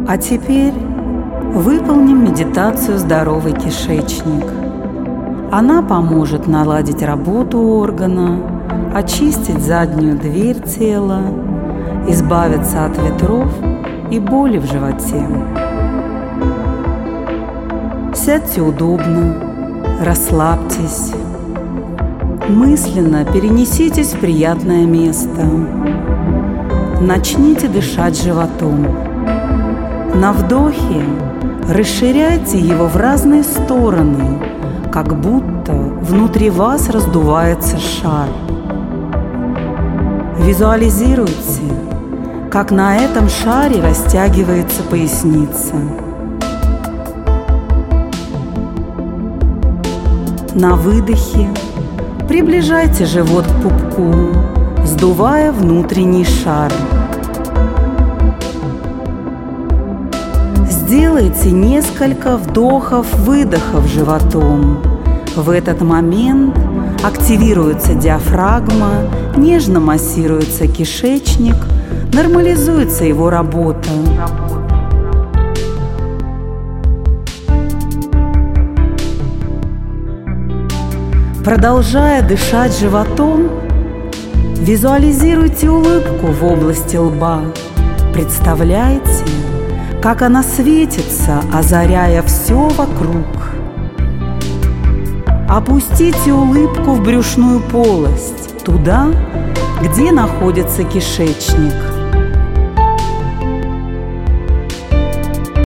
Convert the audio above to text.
А теперь выполним медитацию «Здоровый кишечник». Она поможет наладить работу органа, очистить заднюю дверь тела, избавиться от ветров и боли в животе. Сядьте удобно, расслабьтесь. Мысленно перенеситесь в приятное место. Начните дышать животом. На вдохе расширяйте его в разные стороны, как будто внутри вас раздувается шар. Визуализируйте, как на этом шаре растягивается поясница. На выдохе приближайте живот к пупку, сдувая внутренний шар. Сделайте несколько вдохов-выдохов животом. В этот момент активируется диафрагма, нежно массируется кишечник, нормализуется его работа. Продолжая дышать животом, визуализируйте улыбку в области лба. Представляйте, как она светится, озаряя все вокруг. Опустите улыбку в брюшную полость, туда, где находится кишечник.